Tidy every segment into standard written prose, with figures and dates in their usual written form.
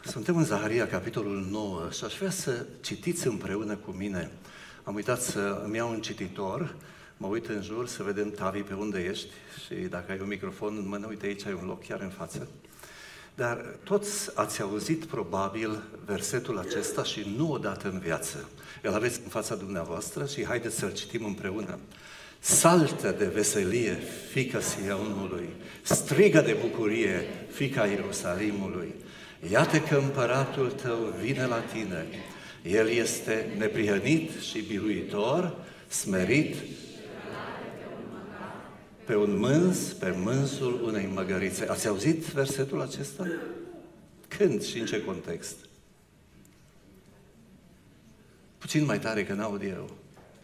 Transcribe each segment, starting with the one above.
Suntem în Zaharia, capitolul 9, și aș vrea să citiți împreună cu mine. Am uitat să îmi iau un cititor, mă uit în jur să vedem, Tavi, pe unde ești, și dacă ai un microfon în mână, uite, aici ai un loc chiar în față. Dar toți ați auzit probabil versetul acesta și nu odată în viață. Îl aveți în fața dumneavoastră și haideți să-l citim împreună. Saltă de veselie, fiica Sionului, strigă de bucurie, fiica Ierusalimului. Iată că împăratul tău vine la tine. El este neprihănit și biruitor, smerit, pe un mânz, pe mânzul unei măgărițe. Ați auzit versetul acesta? Când și în ce context? Puțin mai tare, că n-aud eu.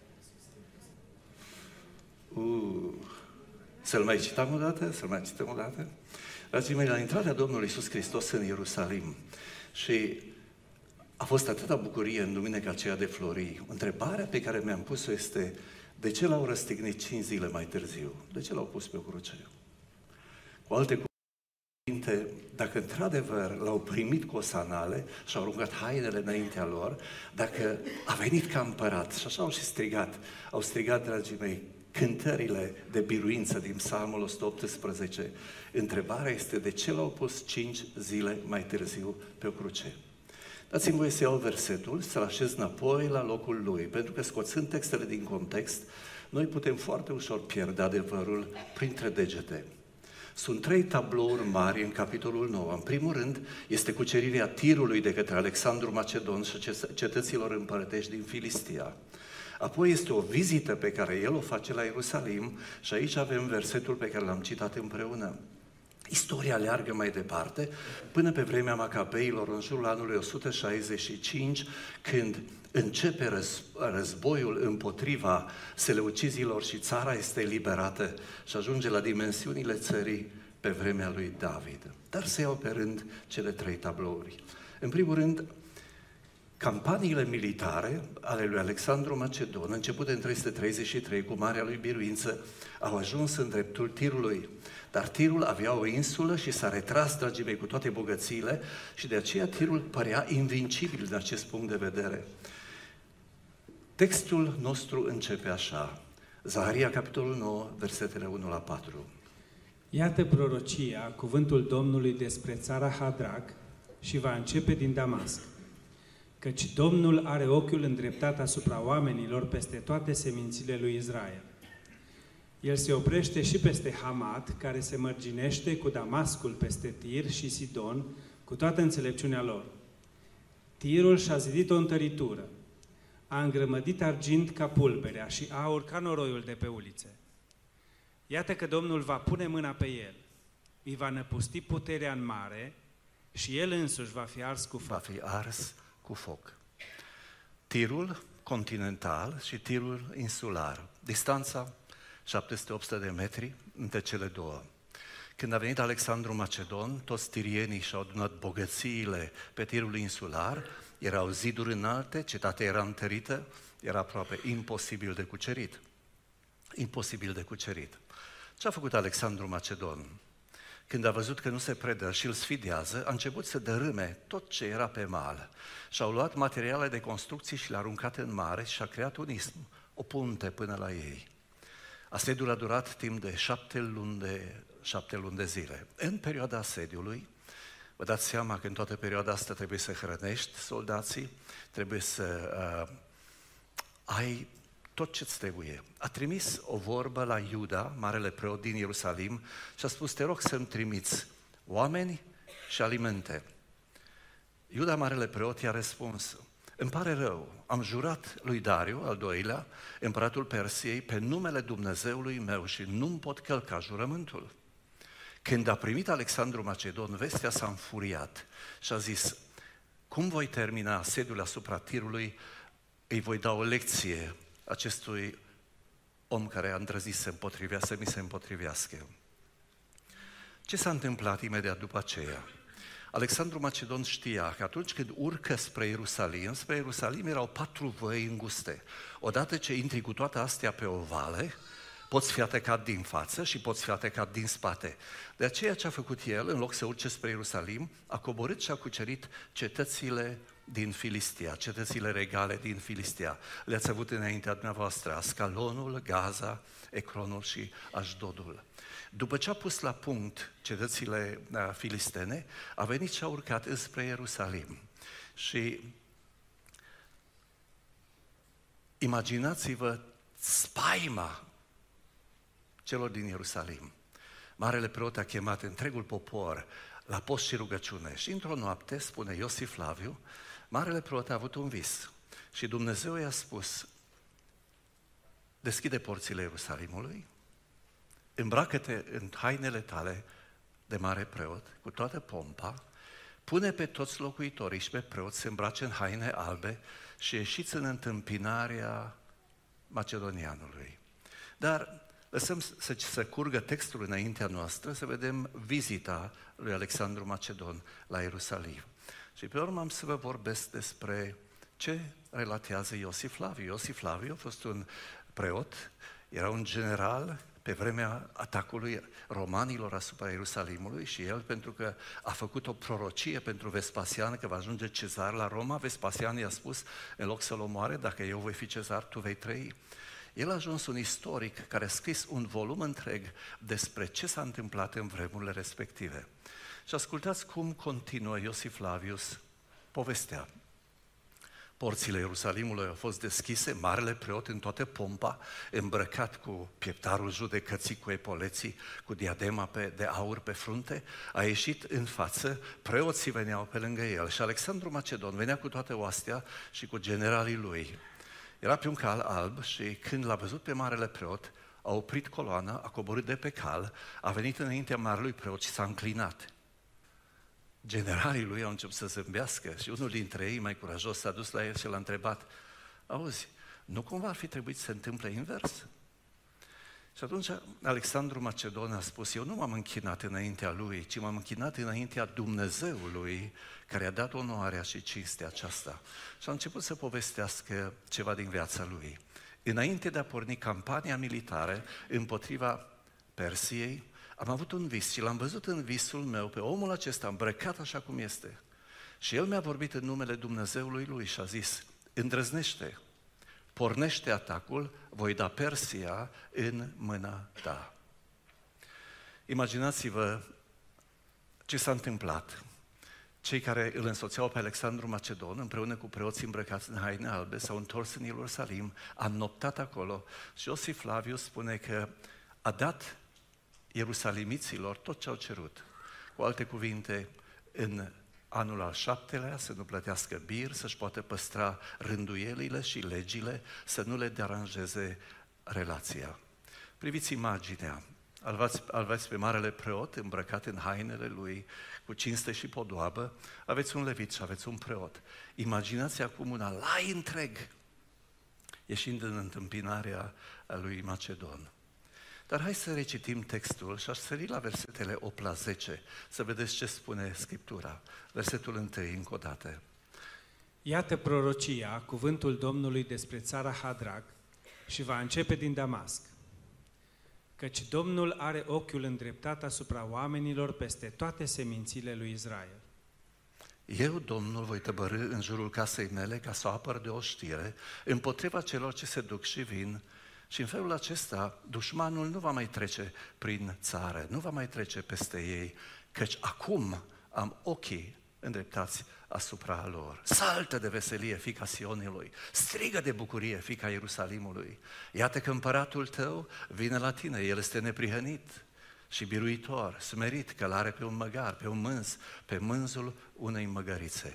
Să-l mai cităm o dată? Să-l mai cităm o dată? Dragii mei, la intrarea Domnului Iisus Hristos în Ierusalim și a fost atâta bucurie în duminica aceea de Florii. Întrebarea pe care mi-am pus-o este: de ce l-au răstignit 5 zile mai târziu? De ce l-au pus pe o cruce? Cu alte cuvinte, dacă într-adevăr l-au primit cu osanale și au aruncat hainele înaintea lor, dacă a venit ca împărat, și așa au și strigat, au strigat, dragii mei, cântările de biruință din Psalmul 118, întrebarea este: de ce l-au pus 5 zile mai târziu pe o cruce? Dați-mi voie să iau versetul, să-l așez înapoi la locul lui, pentru că scoțând textele din context, noi putem foarte ușor pierde adevărul printre degete. Sunt 3 tablouri mari în capitolul 9. În primul rând, este cucerirea Tirului de către Alexandru Macedon și cetăților împărătești din Filistia. Apoi este o vizită pe care el o face la Ierusalim și aici avem versetul pe care l-am citat împreună. Istoria aleargă mai departe până pe vremea Macabeilor, în jurul anului 165, când începe războiul împotriva seleucizilor și țara este eliberată și ajunge la dimensiunile țării pe vremea lui David. Dar se iau pe rând cele 3 tablouri. În primul rând, campaniile militare ale lui Alexandru Macedon, începute în 333 cu marea lui biruință, au ajuns în dreptul Tirului. Dar Tirul avea o insulă și s-a retras, dragii mei, cu toate bogățiile și de aceea Tirul părea invincibil din acest punct de vedere. Textul nostru începe așa, Zaharia, capitolul 9, versetele 1 la 4. Iată prorocia, cuvântul Domnului despre țara Hadrac și va începe din Damasc. Căci Domnul are ochiul îndreptat asupra oamenilor peste toate semințile lui Israel. El se oprește și peste Hamat, care se mărginește cu Damascul peste Tir și Sidon, cu toată înțelepciunea lor. Tirul și-a zidit o întăritură, a îngrămădit argint ca pulberea și aur ca noroiul de pe ulițe. Iată că Domnul va pune mâna pe el, îi va năpusti puterea în mare și el însuși va fi ars cu foc. Va fi ars cu foc. Tirul continental și Tirul insular. Distanța 700-800 de metri între cele două. Când a venit Alexandru Macedon, toți tirienii și-au adunat bogățiile pe Tirul insular, erau ziduri înalte, cetatea era întărită, era aproape imposibil de cucerit. Imposibil de cucerit. Ce a făcut Alexandru Macedon? Când a văzut că nu se predă și îl sfidează, a început să dărâme tot ce era pe mal. Și-au luat materiale de construcții și le-a aruncat în mare și a creat un ism, o punte până la ei. Asediul a durat timp de 7 luni de zile. În perioada asediului, vă dați seama că în toată perioada asta trebuie să hrănești soldații, trebuie să ai tot ce-ți trebuie. A trimis o vorbă la Iuda, marele preot din Ierusalim, și a spus: te rog să-mi trimiți oameni și alimente. Iuda, marele preot, i-a răspuns: îmi pare rău, am jurat lui Dariu, al doilea, împăratul Persiei, pe numele Dumnezeului meu și nu-mi pot călca jurământul. Când a primit Alexandru Macedon vestea, s-a înfuriat și a zis: cum voi termina asediul asupra Tirului, îi voi da o lecție acestui om care a îndrăzit să mi se împotrivească. Ce s-a întâmplat imediat după aceea? Alexandru Macedon știa că atunci când urcă spre Ierusalim erau 4 văi înguste. Odată ce intri cu toate astea pe o vale, Poți fi atacat din față și poți fi atacat din spate. De aceea ce a făcut el, în loc să urce spre Ierusalim, a coborât și a cucerit cetățile din Filistia, cetățile regale din Filistia. Le-ați avut înaintea dumneavoastră, Ascalonul, Gaza, Ecronul și Ashdodul. După ce a pus la punct cetățile filistene, a venit și a urcat înspre Ierusalim. Și imaginați-vă spaima celor din Ierusalim. Marele preot a chemat întregul popor la post și rugăciune și într-o noapte, spune Iosif Flaviu, marele preot a avut un vis și Dumnezeu i-a spus: deschide porțile Ierusalimului, îmbracă-te în hainele tale de mare preot, cu toată pompa, pune pe toți locuitorii și pe preoți să îmbrace în haine albe și ieșiți în întâmpinarea macedonianului. Dar lăsăm să curgă textul înaintea noastră, să vedem vizita lui Alexandru Macedon la Ierusalim. Și pe urmă am să vă vorbesc despre ce relatează Iosif Flaviu. Iosif Flaviu a fost un preot, era un general pe vremea atacului romanilor asupra Ierusalimului și el, pentru că a făcut o prorocie pentru Vespasian că va ajunge cezar la Roma, Vespasian i-a spus, în loc să-l omoare, dacă eu voi fi cezar, tu vei trăi. El a ajuns un istoric care a scris un volum întreg despre ce s-a întâmplat în vremurile respective. Și ascultați cum continuă Iosif Flavius povestea. Porțile Ierusalimului au fost deschise, marele preot în toată pompa, îmbrăcat cu pieptarul judecății, cu epoleții, cu diadema de aur pe frunte, a ieșit în față, preoții veneau pe lângă el și Alexandru Macedon venea cu toată oastea și cu generalii lui. Era pe un cal alb și când l-a văzut pe marele preot, a oprit coloana, a coborât de pe cal, a venit înaintea marelui preot și s-a înclinat. Generalii lui au început să zâmbească și unul dintre ei, mai curajos, s-a dus la el și l-a întrebat: auzi, nu cumva ar fi trebuit să se întâmple invers? Și atunci Alexandru Macedon a spus: eu nu m-am închinat înaintea lui, ci m-am închinat înaintea Dumnezeului care a dat onoarea și cinstea aceasta. Și a început să povestească ceva din viața lui. Înainte de a porni campania militară împotriva Persiei, am avut un vis și l-am văzut în visul meu pe omul acesta îmbrăcat așa cum este. Și el mi-a vorbit în numele Dumnezeului lui și a zis: îndrăznește, pornește atacul, voi da Persia în mâna ta. Imaginați-vă ce s-a întâmplat. Cei care îl însoțeau pe Alexandru Macedon, împreună cu preoții îmbrăcați în haine albe, s-au întors în Ierusalim, a noptat acolo și Iosif Flaviu spune că a dat ierusalimiților tot ce au cerut. Cu alte cuvinte, în anul al 7-lea să nu plătească bir, să-și poată păstra rânduielile și legile, să nu le deranjeze relația. Priviți imaginea. Aveți pe marele preot îmbrăcat în hainele lui, cu cinste și podoabă, aveți un levit și aveți un preot. Imaginați acum un alai întreg ieșind în întâmpinarea lui Macedon. Dar hai să recitim textul și aș sări la versetele 8 la 10, să vedeți ce spune Scriptura. Versetul 1, încă o dată. Iată prorocia, cuvântul Domnului despre țara Hadrac și va începe din Damasc. Căci Domnul are ochiul îndreptat asupra oamenilor peste toate semințile lui Israel. Eu, Domnul, voi tăbărî în jurul casei mele ca să o apăr de o știre împotriva celor ce se duc și vin, și în felul acesta dușmanul nu va mai trece prin țară, nu va mai trece peste ei, căci acum am ochii îndreptați asupra lor. Saltă de veselie, fiica Sionului, strigă de bucurie, fiica Ierusalimului. Iată că împăratul tău vine la tine, el este neprihănit și biruitor, smerit, călare pe un măgar, pe un mânz, pe mânzul unei măgărițe.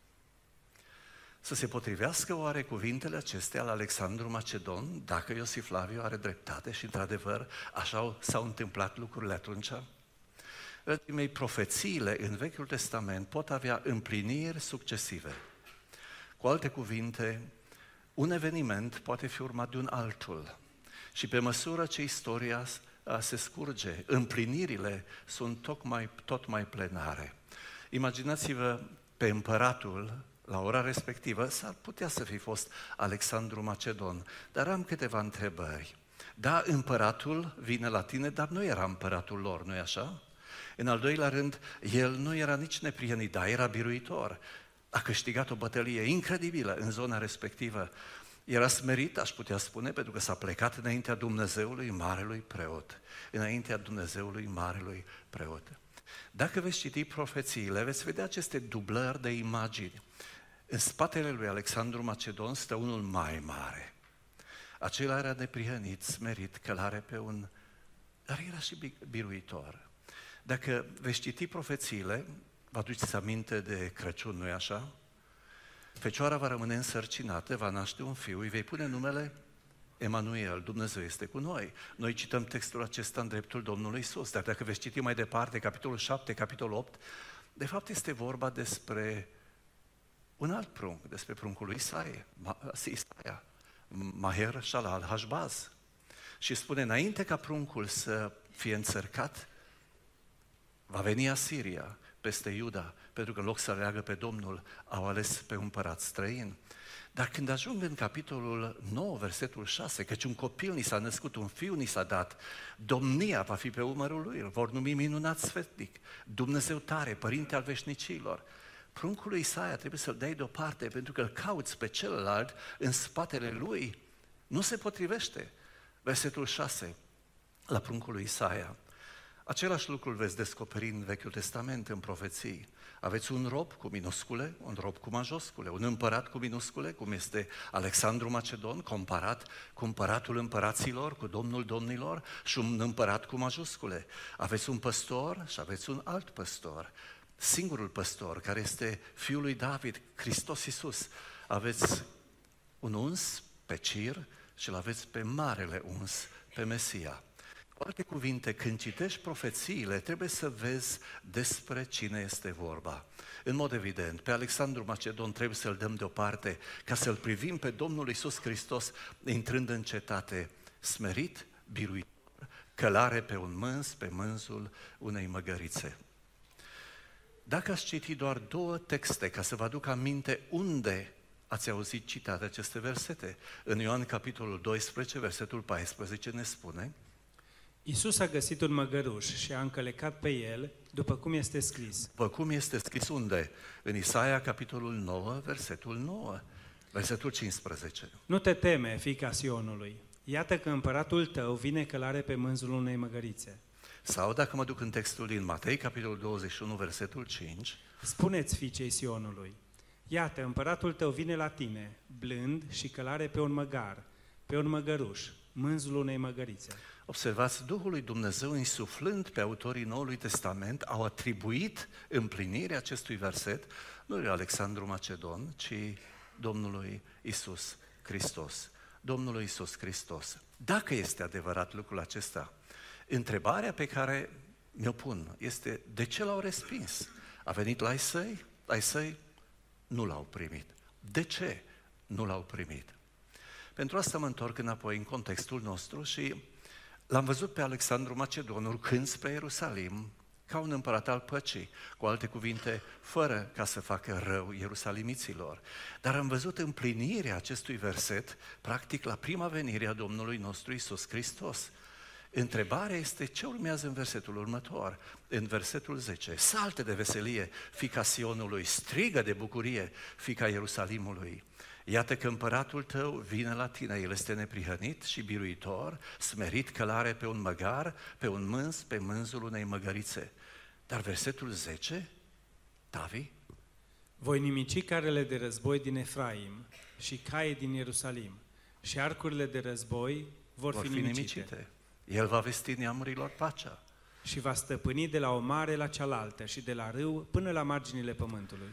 Să se potrivească oare cuvintele acestea la Alexandru Macedon, dacă Iosif Flaviu are dreptate și într-adevăr așa s-au întâmplat lucrurile atunci? Dragii mei, profețiile în Vechiul Testament pot avea împliniri succesive. Cu alte cuvinte, un eveniment poate fi urmat de un altul și pe măsură ce istoria se scurge, împlinirile sunt tot mai plenare. Imaginați-vă pe împăratul. La ora respectivă s-ar putea să fi fost Alexandru Macedon, dar am câteva întrebări. Da, împăratul vine la tine, dar nu era împăratul lor, nu-i așa? În al doilea rând, el nu era nici neprihănit, dar era biruitor. A câștigat o bătălie incredibilă în zona respectivă. Era smerit, aș putea spune, pentru că s-a plecat înaintea Dumnezeului Marelui Preot. Înaintea Dumnezeului Marelui Preot. Dacă veți citi profețiile, veți vedea aceste dublări de imagini. În spatele lui Alexandru Macedon stă unul mai mare. Acela era neprihănit, smerit, călare pe un... Dar era și biruitor. Dacă veți citi profețiile, vă aduceți aminte de Crăciun, nu-i așa? Fecioara va rămâne însărcinată, va naște un fiu, îi vei pune numele Emanuel, Dumnezeu este cu noi. Noi cităm textul acesta în dreptul Domnului Iisus, dar dacă veți citi mai departe, capitolul 7, capitolul 8, de fapt este vorba despre un alt prunc, despre pruncul lui Isaia, Maher Shalal Hashbaz. Și spune, înainte ca pruncul să fie înțărcat, va veni Asiria peste Iuda, pentru că în loc să aleagă pe Domnul, au ales pe un împărat străin. Dar când ajung în capitolul 9, versetul 6, căci un copil ni s-a născut, un fiu ni s-a dat, domnia va fi pe umărul lui, îl vor numi minunat sfetnic, Dumnezeu tare, Părinte al veșnicilor. Pruncul lui Isaia trebuie să-l dai deoparte, pentru că îl cauți pe celălalt în spatele lui. Nu se potrivește. Versetul 6, la pruncul lui Isaia. Același lucru îl veți descoperi în Vechiul Testament, în profeții. Aveți un rob cu minuscule, un rob cu majuscule, un împărat cu minuscule, cum este Alexandru Macedon, comparat cu împăratul împăraților, cu Domnul domnilor, și un împărat cu majuscule. Aveți un păstor și aveți un alt păstor. Singurul păstor, care este Fiul lui David, Hristos Iisus. Aveți un uns pe Cir și îl aveți pe marele uns, pe Mesia. Cu alte cuvinte, când citești profețiile, trebuie să vezi despre cine este vorba. În mod evident, pe Alexandru Macedon trebuie să-l dăm deoparte, ca să-l privim pe Domnul Iisus Hristos intrând în cetate, smerit, biruitor, călare pe un mânz, pe mânzul unei măgărițe. Dacă ați citi doar 2 texte, ca să vă aduc aminte unde ați auzit citate aceste versete, în Ioan capitolul 12, versetul 14 ne spune: Iisus a găsit un măgăruș și a încălecat pe el, după cum este scris. După cum este scris unde? În Isaia capitolul 9, versetul 9, versetul 15. Nu te teme, fiica Sionului, iată că împăratul tău vine călare pe mânzul unei măgărițe. Sau dacă mă duc în textul din Matei, capitolul 21, versetul 5. Spuneți fiicei Sionului, iată, împăratul tău vine la tine, blând și călare pe un măgar, pe un măgăruș, mânzul unei măgărițe. Observați, Duhul lui Dumnezeu, insuflând pe autorii Noului Testament, au atribuit împlinirea acestui verset, nu lui Alexandru Macedon, ci Domnului Iisus Hristos. Domnului Iisus Hristos. Dacă este adevărat lucrul acesta, întrebarea pe care mi-o pun este: de ce l-au respins? A venit la ai săi nu l-au primit. De ce nu l-au primit? Pentru asta mă întorc înapoi în contextul nostru și l-am văzut pe Alexandru Macedon urcând spre Ierusalim ca un împărat al păcii, cu alte cuvinte, fără ca să facă rău ierusalimiților. Dar am văzut împlinirea acestui verset, practic la prima venire a Domnului nostru Iisus Hristos. Întrebarea este ce urmează în versetul următor, în versetul 10. Salte de veselie, fiica Sionului, strigă de bucurie, fiica Ierusalimului. Iată că împăratul tău vine la tine, el este neprihănit și biruitor, smerit, călare pe un măgar, pe un mânz, pe mânzul unei măgărițe. Dar versetul 10, Tavi? Voi nimici carele de război din Efraim și caii din Ierusalim și arcurile de război vor fi nimicite. El va vesti neamurilor pacea. Și va stăpâni de la o mare la cealaltă și de la râu până la marginile pământului.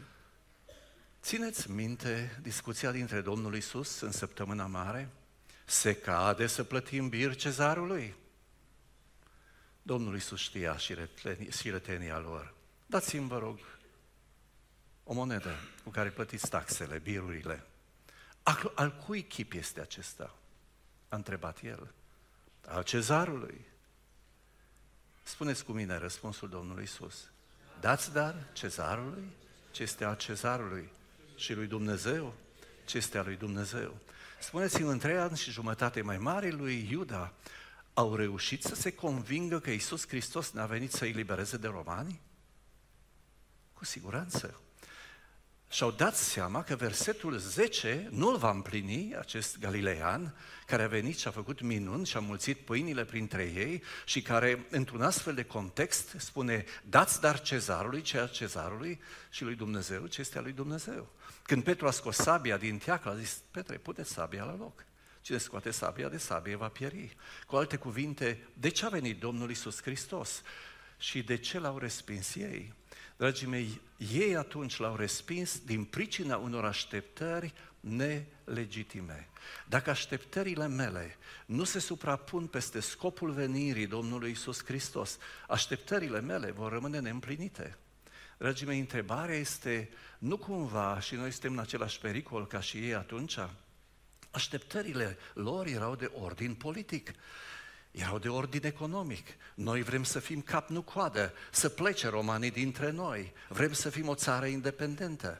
Țineți minte discuția dintre Domnul Iisus în săptămâna mare? Se cade să plătim bir cezarului? Domnul Iisus știa și retenia lor. Dați-mi, vă rog, o monedă cu care plătiți taxele, birurile. Al cui chip este acesta? A întrebat el. Al cezarului. Spuneți cu mine răspunsul Domnului Iisus. Dați dar cezarului ce este al cezarului și lui Dumnezeu ce este al lui Dumnezeu. Spuneți-mi, în 3 ani și jumătate mai mari lui Iuda au reușit să se convingă că Iisus Hristos n-a venit să-i libereze de romani? Cu siguranță. Și-au dat seama că versetul 10 nu-l va împlini acest galilean care a venit și a făcut minuni și a mulțit pâinile printre ei și care, într-un astfel de context, spune: dați dar cezarului ce a cezarului și lui Dumnezeu ce este a lui Dumnezeu. Când Petru a scos sabia din teaclă, a zis: Petre, pune sabia la loc. Cine scoate sabia de sabie va pieri. Cu alte cuvinte, de ce a venit Domnul Iisus Hristos? Și de ce l-au respins ei? Dragii mei, ei atunci l-au respins din pricina unor așteptări nelegitime. Dacă așteptările mele nu se suprapun peste scopul venirii Domnului Iisus Hristos, așteptările mele vor rămâne neîmplinite. Dragii mei, întrebarea este, nu cumva și noi suntem în același pericol ca și ei atunci? Așteptările lor erau de ordin politic. Erau de ordin economic. Noi vrem să fim cap, nu coadă, să plece romanii dintre noi. Vrem să fim o țară independentă.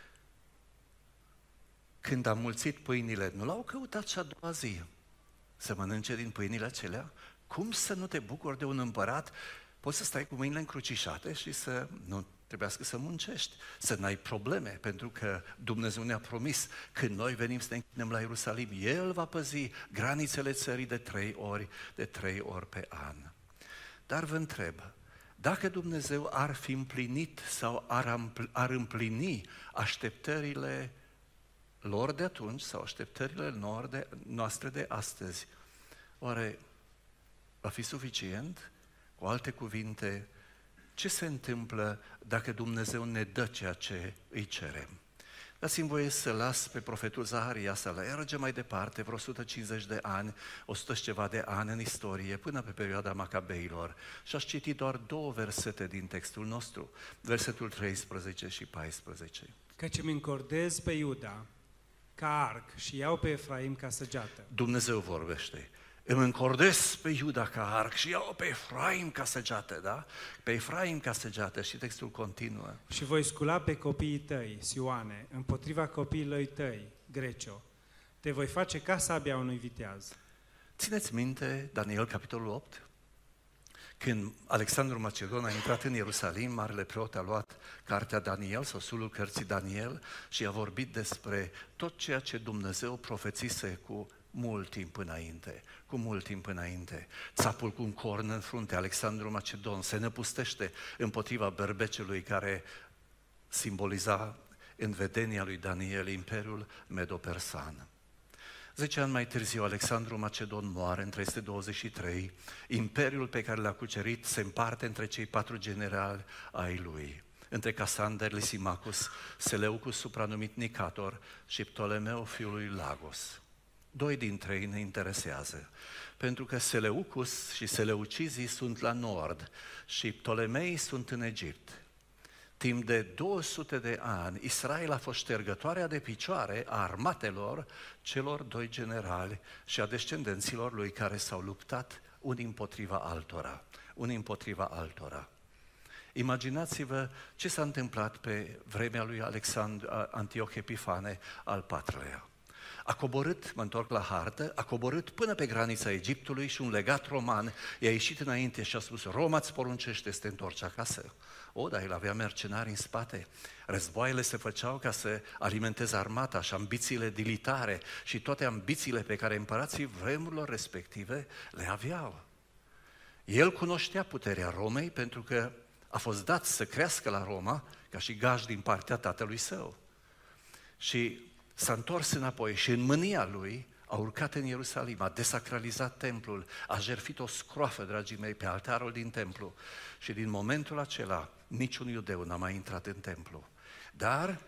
Când am mulțit pâinile, nu l-au căutat și a doua zi să mănânce din pâinile acelea? Cum să nu te bucuri de un împărat? Poți să stai cu mâinile încrucișate și să nu trebuiască să muncești, să n-ai probleme, pentru că Dumnezeu ne-a promis, când noi venim să ne închinăm la Ierusalim, El va păzi granițele țării de 3 ori pe an. Dar vă întreb, dacă Dumnezeu ar fi împlinit sau ar împlini așteptările lor de atunci sau așteptările noastre de astăzi, oare va fi suficient? Cu alte cuvinte, ce se întâmplă dacă Dumnezeu ne dă ceea ce îi cerem? Dați-mi voie să las pe profetul Zaharia să alerge mai departe, vreo 150 de ani, 100 și ceva de ani în istorie, până pe perioada Macabeilor. Și aș citi doar 2 versete din textul nostru, versetul 13 și 14. Căci îmi încordez pe Iuda ca arc și iau pe Efraim ca săgeată. Dumnezeu vorbește. Îmi încordez pe Iuda ca arc și iau pe Efraim ca săgeată, da? Pe Efraim ca săgeată și textul continuă. Și voi scula pe copiii tăi, Sioane, împotriva copiilor tăi, Grecio. Te voi face ca sabia unui viteaz. Țineți minte Daniel, capitolul 8? Când Alexandru Macedon a intrat în Ierusalim, marele preot a luat cartea Daniel sau sulul cărții Daniel și a vorbit despre tot ceea ce Dumnezeu profețise cu mult timp înainte. Țapul cu un corn în frunte, Alexandru Macedon, se năpustește împotriva berbecelui care simboliza în vedenia lui Daniel imperiul Medo-Persan. 10 ani mai târziu, Alexandru Macedon moare în 323, imperiul pe care l-a cucerit se împarte între cei 4 generali ai lui, între Casander, Lisimachus, Seleucus, supranumit Nicator, și Ptolemeu, fiul lui Lagos. 2 dintre ei ne interesează, pentru că Seleucus și seleucizii sunt la nord și Ptolemei sunt în Egipt. Timp de 200 de ani, Israel a fost ștergătoarea de picioare a armatelor celor 2 generali și a descendenților lui care s-au luptat unii împotriva altora. Imaginați-vă ce s-a întâmplat pe vremea lui Antioch Epifane al IV-lea. A coborât, mă întorc la hartă, a coborât până pe granița Egiptului și un legat roman i-a ieșit înainte și a spus: Roma îți poruncește să te întorci acasă. Dar el avea mercenari în spate. Războaiele se făceau ca să alimenteze armata și ambițiile militare și toate ambițiile pe care împărații vremurilor respective le aveau. El cunoștea puterea Romei pentru că a fost dat să crească la Roma ca și gaj din partea tatălui său. Și s-a întors înapoi și în mânia lui a urcat în Ierusalim, a desacralizat templul, a jertfit o scroafă, dragii mei, pe altarul din templu și din momentul acela niciun iudeu n-a mai intrat în templu. Dar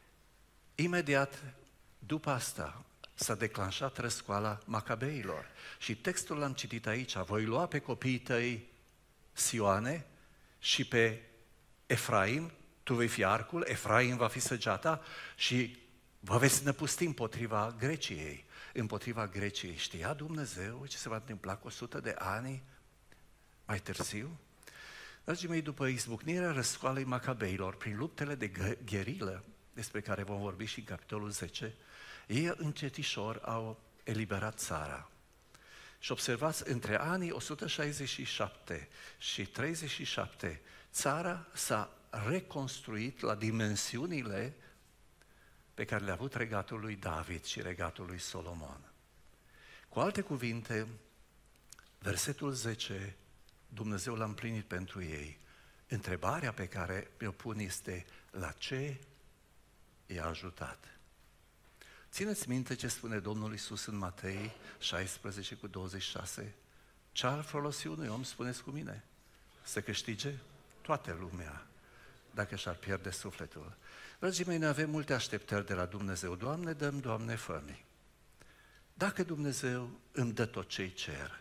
imediat după asta s-a declanșat răscoala Macabeilor și textul l-am citit aici: voi lua pe copiii tăi, Sioane, și pe Efraim, tu vei fi arcul, Efraim va fi săgeata și vă veți năpusti împotriva Greciei. Știa Dumnezeu ce se va întâmpla cu 100 de ani mai târziu? Dragii mei, după izbucnirea răscoalei Macabeilor, prin luptele de gherilă despre care vom vorbi și în capitolul 10, ei încetișor au eliberat țara. Și observați, între anii 167 și 37, țara s-a reconstruit la dimensiunile pe care le-a avut regatul lui David și regatul lui Solomon. Cu alte cuvinte, versetul 10, Dumnezeu l-a împlinit pentru ei. Întrebarea pe care mi-o pun este, la ce i-a ajutat? Țineți minte ce spune Domnul Iisus în Matei 16:26? Ce ar folosi unui om, spuneți cu mine, să câștige toată lumea dacă și-ar pierde sufletul? Dragii mei, noi avem multe așteptări de la Dumnezeu. Doamne, dăm, Doamne, fă-mi. Dacă Dumnezeu îmi dă tot ce-i cer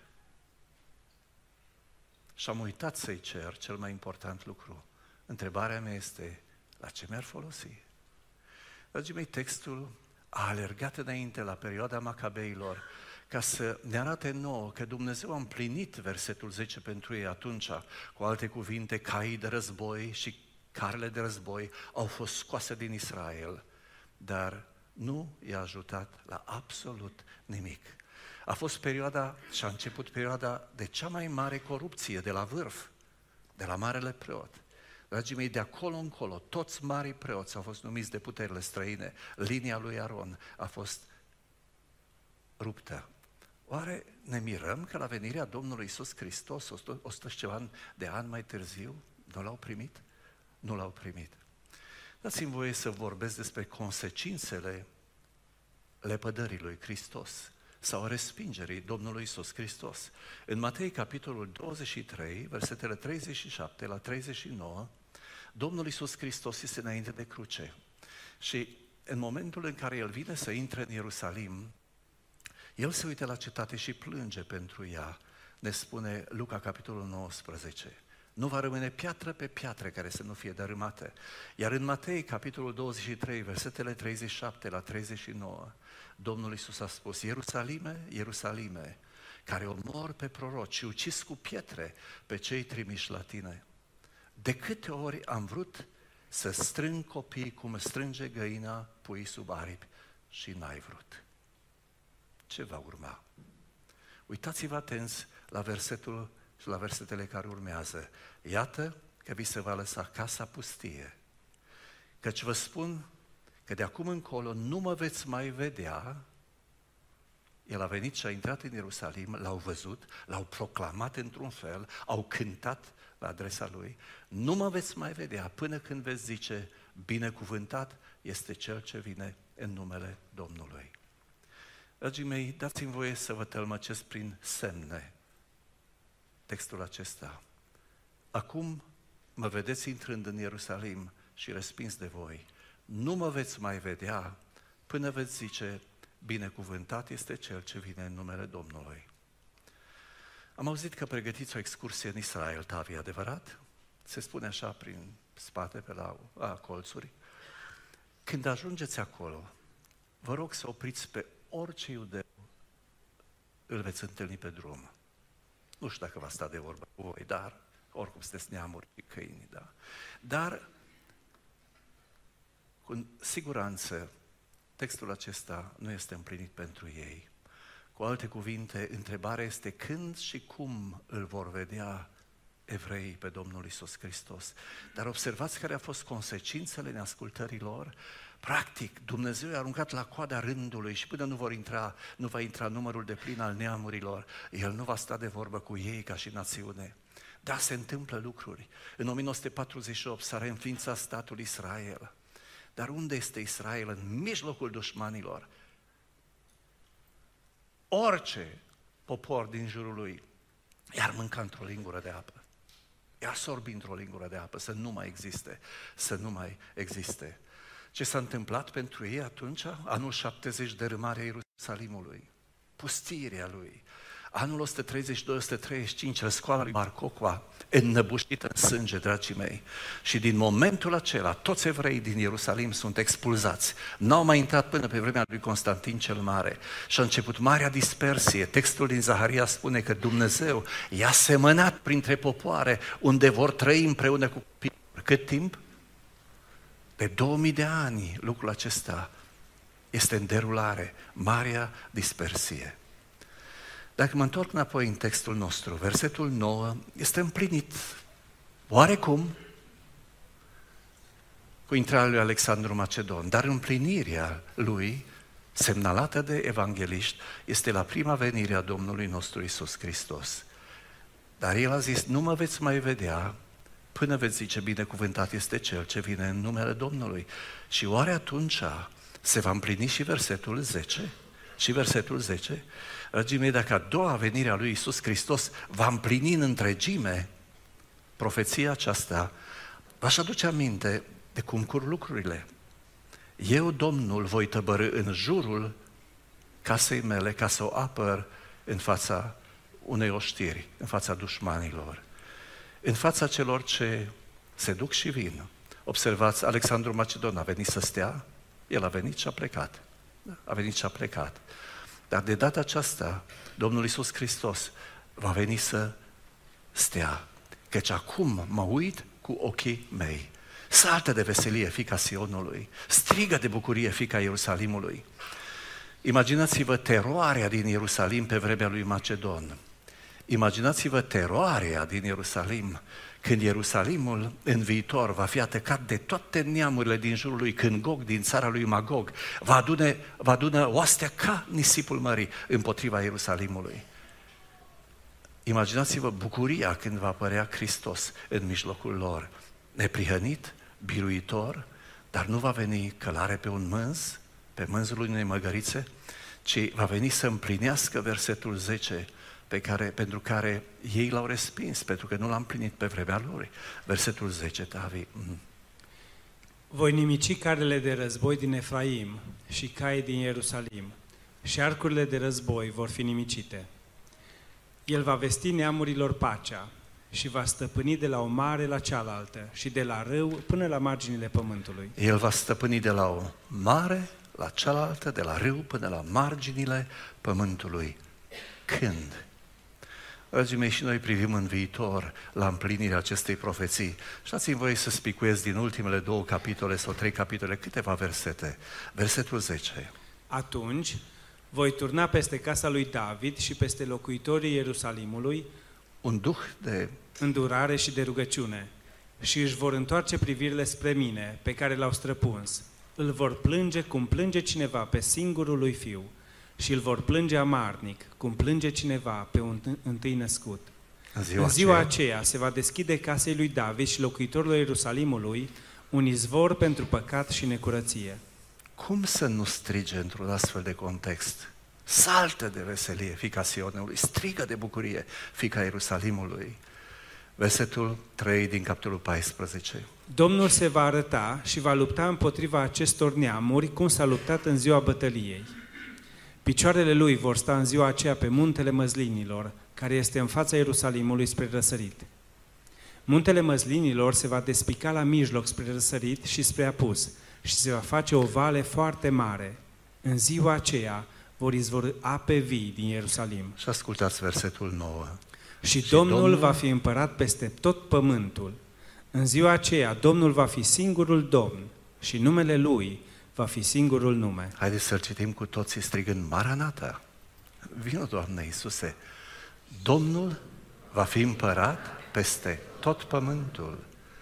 și am uitat să-i cer cel mai important lucru, întrebarea mea este, la ce mi-ar folosi? Dragii mei, textul a alergat înainte la perioada Macabeilor ca să ne arate nouă că Dumnezeu a împlinit versetul 10 pentru ei atunci. Cu alte cuvinte, caii de război și carele de război au fost scoase din Israel, dar nu i-a ajutat la absolut nimic. A fost perioada și a început perioada de cea mai mare corupție de la vârf, de la marele preot. Dragii mei, de acolo încolo, toți marii preoți au fost numiți de puterile străine, linia lui Aron a fost ruptă. Oare ne mirăm că la venirea Domnului Iisus Hristos, 100 și ceva de ani mai târziu, nu l-au primit? Nu l-au primit. Dați-mi voie să vorbesc despre consecințele lepădării lui Hristos sau respingerii Domnului Iisus Hristos. În Matei, capitolul 23, versetele 37 la 39, Domnul Iisus Hristos este înainte de cruce și în momentul în care El vine să intre în Ierusalim, El se uită la cetate și plânge pentru ea, ne spune Luca, capitolul 19. Nu va rămâne piatră pe piatră care să nu fie dărâmată. Iar în Matei, capitolul 23, versetele 37 la 39, Domnul Iisus a spus, Ierusalime, Ierusalime, care omor pe proroci și ucis cu pietre pe cei trimiși la tine. De câte ori am vrut să strâng copiii cum strânge găina puii sub aripi și n-ai vrut. Ce va urma? Uitați-vă atenți la versetul și la versetele care urmează. Iată că vi se va lăsa casa pustie, căci vă spun că de acum încolo nu mă veți mai vedea. El a venit și a intrat în Ierusalim, l-au văzut, l-au proclamat într-un fel, au cântat la adresa lui. Nu mă veți mai vedea până când veți zice, binecuvântat este Cel ce vine în numele Domnului. Dragii mei, dați-mi voie să vă tălmăcesc prin semne textul acesta. Acum mă vedeți intrând în Ierusalim și respins de voi. Nu mă veți mai vedea până veți zice, binecuvântat este Cel ce vine în numele Domnului. Am auzit că pregătiți o excursie în Israel, Tavi, adevărat? Se spune așa prin spate, pe la colțuri. Când ajungeți acolo, vă rog să opriți pe orice iudeu îl veți întâlni pe drum. Nu știu dacă va sta de vorbă cu voi, dar oricum sunteți neamuri și câini, da? Dar, cu siguranță, textul acesta nu este împlinit pentru ei. Cu alte cuvinte, întrebarea este când și cum îl vor vedea evreii pe Domnul Iisus Hristos. Dar observați care au fost consecințele neascultării lor. Practic, Dumnezeu i-a aruncat la coada rândului și până nu va intra numărul deplin al neamurilor, El nu va sta de vorbă cu ei ca și națiune. Da, se întâmplă lucruri. În 1948 s-a reînființat statul Israel. Dar unde este Israel? În mijlocul dușmanilor. Orice popor din jurul lui i-ar mânca într-o lingură de apă. I-ar sorbi într-o lingură de apă, să nu mai existe, să nu mai existe. Ce s-a întâmplat pentru ei atunci? Anul 70, dărâmarea Ierusalimului, pustirea lui. Anul 132-135, răscoala lui Bar Kokhba, înnăbușită în sânge, dragii mei. Și din momentul acela, toți evreii din Ierusalim sunt expulzați. N-au mai intrat până pe vremea lui Constantin cel Mare. Și a început marea dispersie. Textul din Zaharia spune că Dumnezeu i-a semănat printre popoare unde vor trăi împreună cu copiii. Cât timp? De 2000 de ani lucrul acesta este în derulare, marea dispersie. Dacă mă întorc înapoi în textul nostru, versetul 9 este împlinit oarecum cu intrarea lui Alexandru Macedon, dar împlinirea lui, semnalată de evangeliști, este la prima venire a Domnului nostru Iisus Hristos. Dar el a zis, nu mă veți mai vedea până veți zice, binecuvântat este Cel ce vine în numele Domnului. Și oare atunci se va împlini și versetul 10? Și versetul 10? Dragii mei, dacă a doua venire a lui Iisus Hristos va împlini în întregime profeția aceasta, v-aș aduce aminte de cum curg lucrurile. Eu, Domnul, voi tăbărî în jurul casei mele ca să o apăr în fața unei oștiri, în fața dușmanilor, în fața celor ce se duc și vin. Observați, Alexandru Macedon a venit să stea, el a venit și a plecat. A venit și a plecat. Dar de data aceasta, Domnul Iisus Hristos va veni să stea, căci acum mă uit cu ochii mei. Saltă de veselie, fiica Sionului, strigă de bucurie, fiica Ierusalimului. Imaginați-vă teroarea din Ierusalim pe vremea lui Macedon. Imaginați-vă teroarea din Ierusalim, când Ierusalimul în viitor va fi atacat de toate neamurile din jurul lui, când Gog din țara lui Magog va adună oastea ca nisipul mării împotriva Ierusalimului. Imaginați-vă bucuria când va apărea Hristos în mijlocul lor, neprihănit, biruitor, dar nu va veni călare pe un mânz, pe mânzul unei măgărițe, ci va veni să împlinească versetul 10, pentru care ei l-au respins, pentru că nu l-a împlinit pe vremea lor. Versetul 10, Tavi. Voi nimici carele de război din Efraim și caii din Ierusalim, și arcurile de război vor fi nimicite. El va vesti neamurilor pacea și va stăpâni de la o mare la cealaltă și de la râu până la marginile pământului. El va stăpâni de la o mare la cealaltă, de la râu până la marginile pământului. Când? Dragii mei, și noi privim în viitor la împlinirea acestei profeții. Și dați-mi voie să spicuiesc din ultimele 2 capitole sau 3 capitole câteva versete. Versetul 10. Atunci voi turna peste casa lui David și peste locuitorii Ierusalimului un duh de îndurare și de rugăciune și își vor întoarce privirile spre mine, pe care l-au străpuns. Îl vor plânge cum plânge cineva pe singurul lui fiu și îl vor plânge amarnic, cum plânge cineva pe un întâi născut. În ziua aceea se va deschide casei lui David și locuitorilor Ierusalimului un izvor pentru păcat și necurăție. Cum să nu strige într-un astfel de context? Saltă de veselie, fiica Sionului, strigă de bucurie, fiica Ierusalimului. Versetul 3 din capitolul 14. Domnul se va arăta și va lupta împotriva acestor neamuri, cum s-a luptat în ziua bătăliei. Picioarele lui vor sta în ziua aceea pe muntele Măslinilor, care este în fața Ierusalimului spre răsărit. Muntele Măslinilor se va despica la mijloc spre răsărit și spre apus și se va face o vale foarte mare. În ziua aceea vor izvorî ape vii din Ierusalim. Și ascultați versetul 9. Și Domnul va fi împărat peste tot pământul. În ziua aceea Domnul va fi singurul Domn și numele Lui va fi singurul nume. Haideți să-l citim cu toții strigând Maranata. Vino, Doamne Iisuse. Domnul va fi împărat peste tot pământul.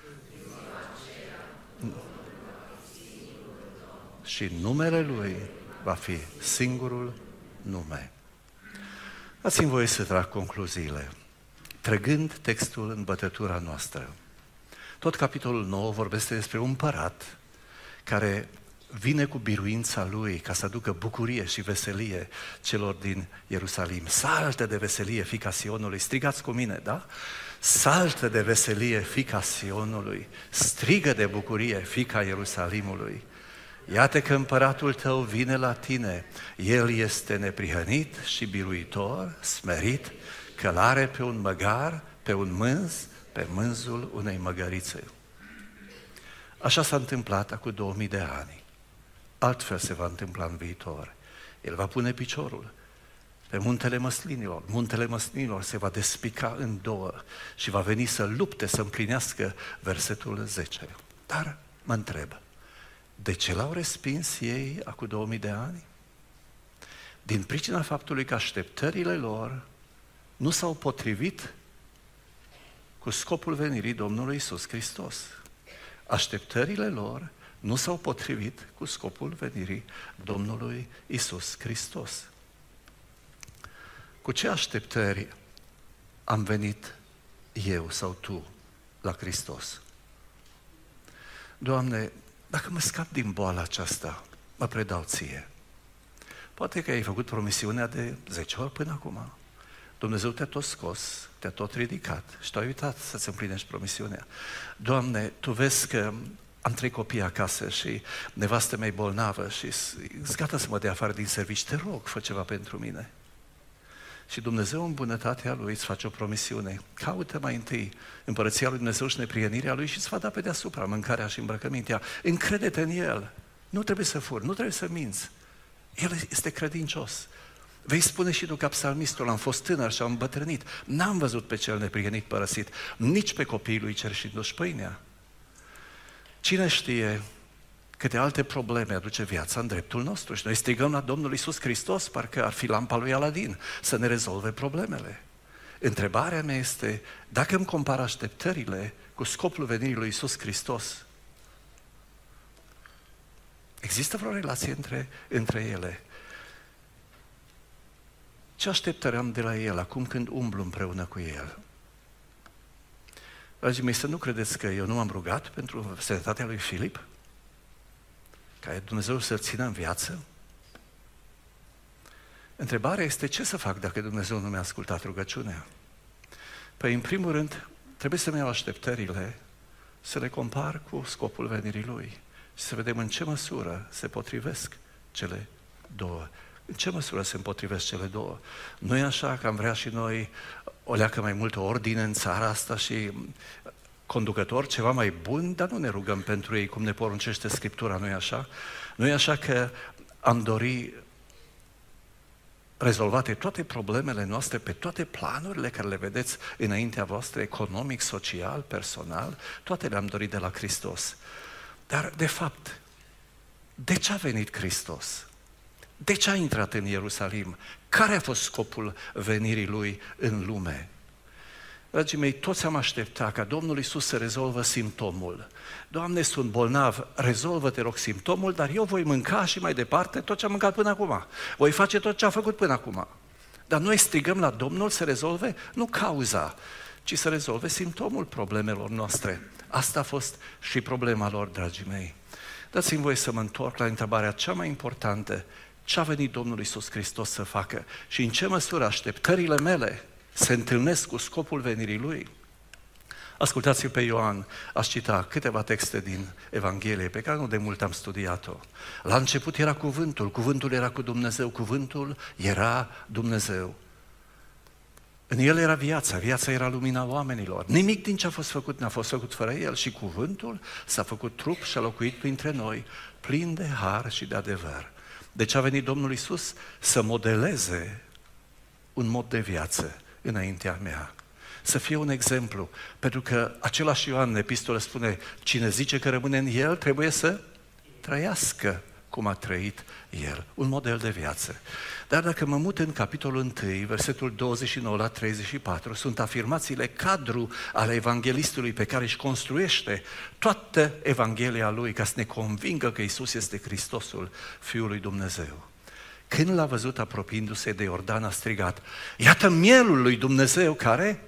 Și numele Lui va fi singurul nume. Dați-mi voie să trag concluziile. Trăgând textul în bătătura noastră. Tot capitolul 9 vorbește despre un împărat care vine cu biruința lui ca să aducă bucurie și veselie celor din Ierusalim. Saltă de veselie, fiica Sionului, strigați cu mine, da? Saltă de veselie, fiica Sionului, strigă de bucurie, fiica Ierusalimului. Iată că împăratul tău vine la tine, el este neprihănit și biruitor, smerit, călare pe un măgar, pe un mânz, pe mânzul unei măgărițe. Așa s-a întâmplat acum 2000 de ani. Altfel se va întâmpla în viitor. El va pune piciorul pe muntele Măslinilor. Muntele Măslinilor se va despica în două și va veni să lupte, să împlinească versetul 10. Dar mă întreb, De ce l-au respins ei acum 2000 de ani? Din pricina faptului că așteptările lor nu s-au potrivit cu scopul venirii Domnului Iisus Hristos. Așteptările lor nu s-au potrivit cu scopul venirii Domnului Iisus Hristos. Cu ce așteptări am venit eu sau tu la Hristos? Doamne, dacă mă scap din boala aceasta, mă predau Ție. Poate că ai făcut promisiunea de 10 ori până acum. Dumnezeu te-a tot scos, te-a tot ridicat și tu ai uitat să-ți împlinești promisiunea. Doamne, Tu vezi că am 3 copii acasă și nevastă mea e bolnavă și sunt gata să mă dea afară din serviciu. Te rog, fă ceva pentru mine. Și Dumnezeu în bunătatea Lui îți face o promisiune. Caută mai întâi împărăția Lui Dumnezeu și neprienirea Lui și îți va da pe deasupra mâncarea și îmbrăcămintea. Încrede-te în El. Nu trebuie să furi, nu trebuie să minți. El este credincios. Vei spune și tu ca psalmistul, am fost tânăr și am îmbătrânit. N-am văzut pe cel neprienit părăsit, nici pe copiii lui cerșindu-și pâinea. Cine știe câte alte probleme aduce viața în dreptul nostru și noi strigăm la Domnul Iisus Hristos, parcă ar fi lampa lui Aladin, să ne rezolve problemele. Întrebarea mea este, dacă îmi compar așteptările cu scopul venirii lui Iisus Hristos, există vreo relație între ele? Ce așteptări am de la El acum când umblu împreună cu El? Dragii mei, să nu credeți că eu nu m-am rugat pentru sănătatea lui Filip? Ca Dumnezeu să-l țină în viață? Întrebarea este ce să fac dacă Dumnezeu nu mi-a ascultat rugăciunea? Păi, în primul rând, trebuie să-mi iau așteptările, să le compar cu scopul venirii Lui și să vedem în ce măsură se potrivesc cele două. În ce măsură se împotrivesc cele două? Nu e așa că am vrea și noi o leacă mai multă ordine în țara asta și conducători ceva mai bun, dar nu ne rugăm pentru ei cum ne poruncește Scriptura, nu e așa? Nu e așa că am dori rezolvate toate problemele noastre pe toate planurile care le vedeți înaintea voastră, economic, social, personal, toate le-am dorit de la Hristos. Dar, de fapt, de ce a venit Hristos? De ce a intrat în Ierusalim? Care a fost scopul venirii Lui în lume? Dragii mei, toți am așteptat ca Domnul Iisus să rezolvă simptomul. Doamne, sunt bolnav, rezolvă, te rog, simptomul, dar eu voi mânca și mai departe tot ce am mâncat până acum. Voi face tot ce am făcut până acum. Dar noi strigăm la Domnul să rezolve nu cauza, ci să rezolve simptomul problemelor noastre. Asta a fost și problema lor, dragii mei. Dați-mi voie să mă întorc la întrebarea cea mai importantă. Ce a venit Domnul Iisus Hristos să facă? Și în ce măsură așteptările mele se întâlnesc cu scopul venirii Lui? Ascultați-l pe Ioan, aș cita câteva texte din Evanghelie, pe care nu de mult am studiat-o. La început era Cuvântul, Cuvântul era cu Dumnezeu, Cuvântul era Dumnezeu. În El era viața, viața era lumina oamenilor. Nimic din ce a fost făcut n-a fost făcut fără El și Cuvântul s-a făcut trup și a locuit printre noi, plin de har și de adevăr. Deci a venit Domnul Iisus să modeleze un mod de viață înaintea mea. Să fie un exemplu, pentru că același Ioan în epistolă spune, cine zice că rămâne în El trebuie să trăiască cum a trăit El, un model de viață. Dar dacă mă mut în capitolul 1, versetul 29 la 34, sunt afirmațiile cadru ale evanghelistului pe care își construiește toată Evanghelia lui ca să ne convingă că Iisus este Hristosul, Fiul lui Dumnezeu. Când l-a văzut apropiindu-se de Iordan, a strigat, iată mielul lui Dumnezeu care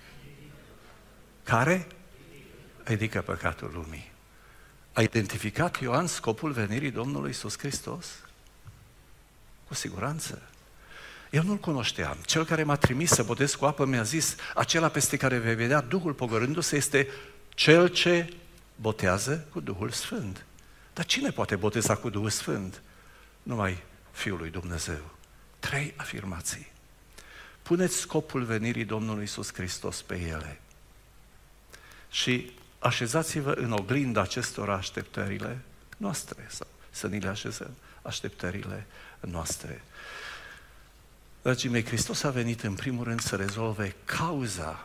ridică păcatul lumii. A identificat Ioan scopul venirii Domnului Iisus Hristos? Cu siguranță. Eu nu-L cunoșteam. Cel care m-a trimis să botez cu apă mi-a zis, acela peste care vei vedea Duhul pogorându-se este Cel ce botează cu Duhul Sfânt. Dar cine poate boteza cu Duhul Sfânt? Numai Fiul lui Dumnezeu. 3 afirmații. Puneți scopul venirii Domnului Iisus Hristos pe ele și așezați-vă în oglinda acestor așteptările noastre, sau să ni le așezăm, așteptările noastre. Dragii mei, Hristos a venit în primul rând să rezolve cauza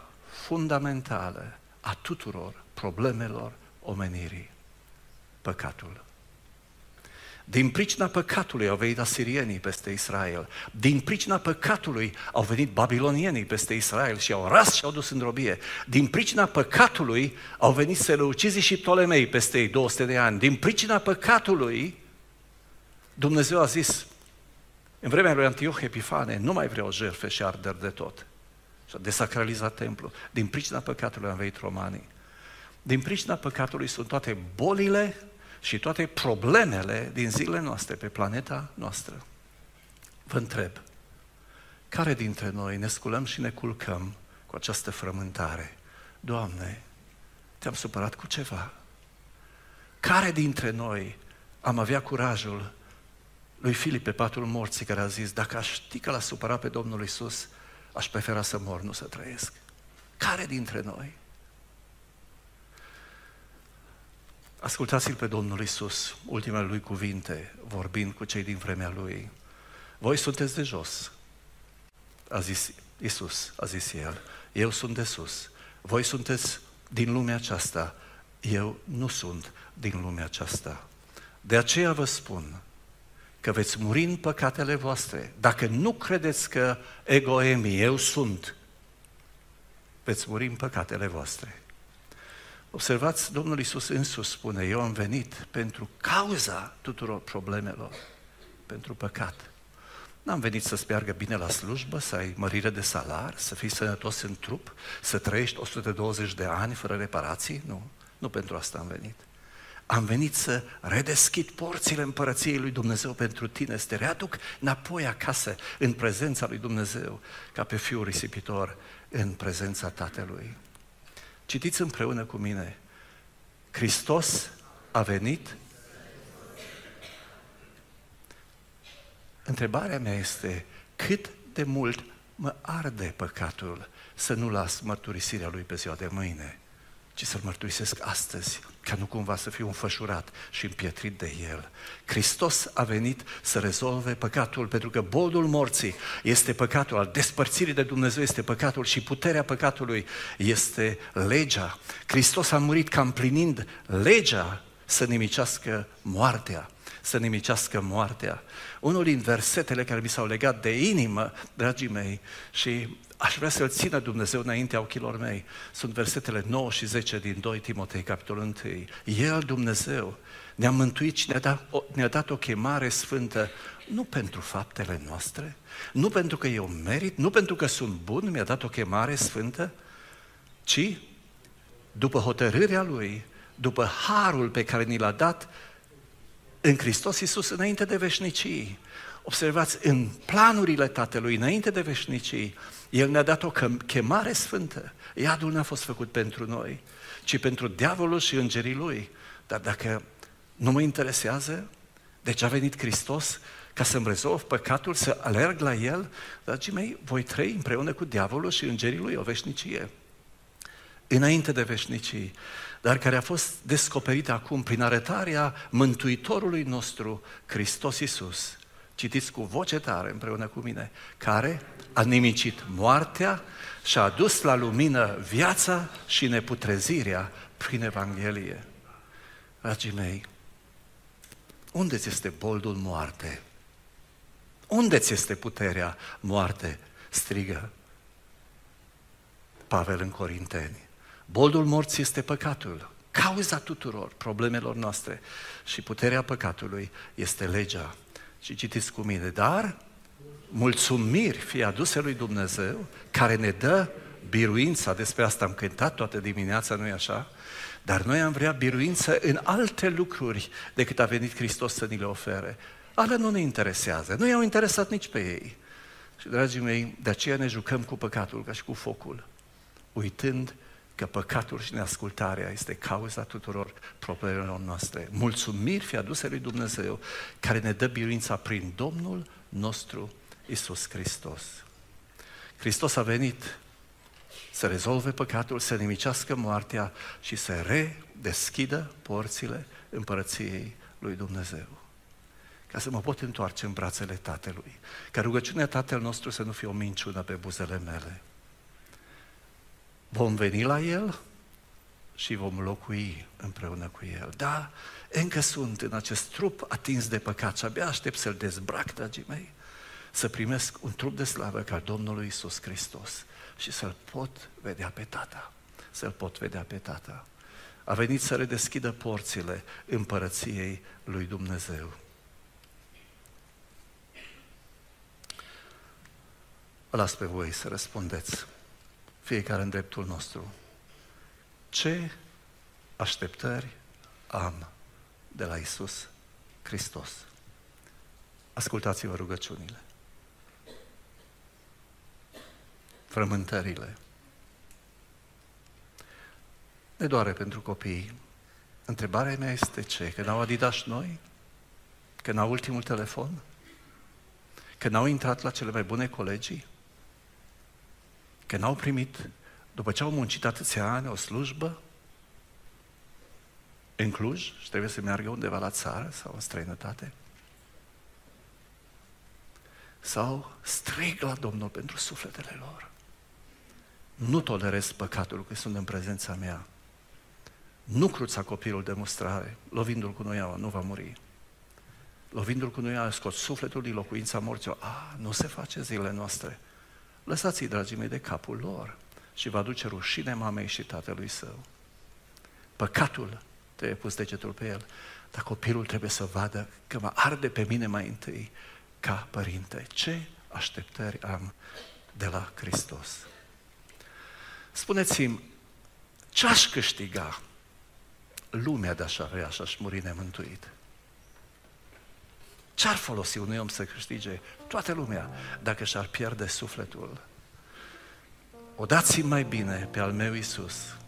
fundamentală a tuturor problemelor omenirii, păcatul. Din pricina păcatului au venit asirienii peste Israel. Din pricina păcatului au venit babilonienii peste Israel și au ras și au dus în robie. Din pricina păcatului au venit seleucizii și Ptolemei peste ei 200 de ani. Din pricina păcatului Dumnezeu a zis, în vremea lui Antioch Epifane, nu mai vreau jertfe și arderi de tot. Și a desacralizat templul. Din pricina păcatului au venit romanii. Din pricina păcatului sunt toate bolile și toate problemele din zilele noastre pe planeta noastră. Vă întreb, care dintre noi ne sculăm și ne culcăm cu această frământare? Doamne, te-am supărat cu ceva? Care dintre noi am avea curajul lui Filip pe patul morții care a zis, dacă aș ști că l-a supărat pe Domnul Iisus, aș prefera să mor, nu să trăiesc? Care dintre noi? Ascultați-l pe Domnul Iisus, ultimele lui cuvinte, vorbind cu cei din vremea lui. Voi sunteți de jos, a zis Iisus, a zis el. Eu sunt de sus. Voi sunteți din lumea aceasta. Eu nu sunt din lumea aceasta. De aceea vă spun că veți muri în păcatele voastre. Dacă nu credeți că ego eimi, eu sunt, veți muri în păcatele voastre. Observați, Domnul Iisus însuși spune, eu am venit pentru cauza tuturor problemelor, pentru păcat. N-am venit să-ți meargă bine la slujbă, să ai mărire de salar, să fii sănătos în trup, să trăiești 120 de ani fără reparații. Nu pentru asta am venit. Am venit să redeschid porțile împărăției lui Dumnezeu pentru tine, să te readuc înapoi acasă, în prezența lui Dumnezeu, ca pe fiul risipitor în prezența Tatălui. Citiți împreună cu mine. Hristos a venit. Întrebarea mea este, cât de mult mă arde păcatul să nu las mărturisirea lui pe ziua de mâine, ci să-l mărturisesc astăzi, ca nu cumva să fiu înfășurat și împietrit de el. Hristos a venit să rezolve păcatul, pentru că bolul morții este păcatul, al despărțirii de Dumnezeu este păcatul și puterea păcatului este legea. Hristos a murit ca împlinind legea să nimicească moartea. Să nimicească moartea. Unul din versetele care mi s-au legat de inimă, dragii mei, și aș vrea să-l țină Dumnezeu înaintea ochilor mei, sunt versetele 9 și 10 din 2 Timotei, capitolul 1. El, Dumnezeu, ne-a mântuit și ne-a dat o chemare sfântă, nu pentru faptele noastre, nu pentru că eu merit, nu pentru că sunt bun, mi-a dat o chemare sfântă, ci după hotărârea Lui, după harul pe care ni l-a dat în Hristos Iisus înainte de veșnicii. Observați, în planurile Tatălui, înainte de veșnicii, El ne-a dat o chemare sfântă. Iadul n-a fost făcut pentru noi, ci pentru diavolul și îngerii lui. Dar dacă nu mă interesează, deci a venit Hristos ca să-mi rezolv păcatul, să alerg la El, dragii mei, voi trăi împreună cu diavolul și îngerii lui o veșnicie. Înainte de veșnicii, dar care a fost descoperită acum prin arătarea Mântuitorului nostru, Hristos Iisus. Citiți cu voce tare împreună cu mine, care a nimicit moartea și a adus la lumină viața și neputrezirea prin Evanghelie. Dragii mei, unde ți este boldul moarte? Unde ți este puterea moarte? Strigă Pavel în Corinteni. Boldul morții este păcatul, cauza tuturor problemelor noastre, și puterea păcatului este legea. Și citiți cu mine, dar mulțumiri fie aduse lui Dumnezeu, care ne dă biruința, despre asta am cântat toată dimineața, nu-i așa? Dar noi am vrea biruință în alte lucruri decât a venit Hristos să ni le ofere. Alea nu ne interesează, nu i-au interesat nici pe ei. Și, dragii mei, de aceea ne jucăm cu păcatul ca și cu focul, uitând că păcatul și neascultarea este cauza tuturor problemelor noastre. Mulțumiri fie aduse lui Dumnezeu, care ne dă biruința prin Domnul nostru Iisus Hristos. Hristos a venit să rezolve păcatul, să nimicească moartea și să redeschidă porțile împărăției lui Dumnezeu. Ca să mă pot întoarce în brațele Tatălui, ca rugăciunea Tatăl nostru să nu fie o minciună pe buzele mele. Vom veni la El și vom locui împreună cu El. Da, încă sunt în acest trup atins de păcat și abia aștept să-l dezbrac, dragii mei, să primesc un trup de slavă ca Domnul Iisus Hristos și să-L pot vedea pe Tata. Să-L pot vedea pe Tata. A venit să redeschidă porțile împărăției lui Dumnezeu. Vă las pe voi să răspundeți, fiecare în dreptul nostru. Ce așteptări am de la Iisus Hristos? Ascultați-vă rugăciunile, frământările. Ne doare pentru copii. Întrebarea mea este ce? Că n-au Adidas noi? Că n-au ultimul telefon? Că n-au intrat la cele mai bune colegii? Că n-au primit, după ce au muncit atâția ani, o slujbă în Cluj și trebuie să meargă undeva la țară sau în străinătate? Sau strig la Domnul pentru sufletele lor. Nu tolerez păcatul că sunt în prezența mea. Nu cruța copilul de mustrare, lovindu-l cu noiaua, nu va muri. Lovindu-l cu noiaua, scot sufletul din locuința morții. Nu se face zilele noastre. Lăsați-i, dragii mei, de capul lor și va duce rușine mamei și tatălui său. Păcatul trebuie pus degetul pe el, dar copilul trebuie să vadă că mă arde pe mine mai întâi ca părinte. Ce așteptări am de la Hristos? Spuneți-mi, ce-aș câștiga lumea de-aș avea și aș muri nemântuit? Ce-ar folosi unui om să câștige toată lumea dacă și-ar pierde sufletul? O dați-mi mai bine pe al meu Iisus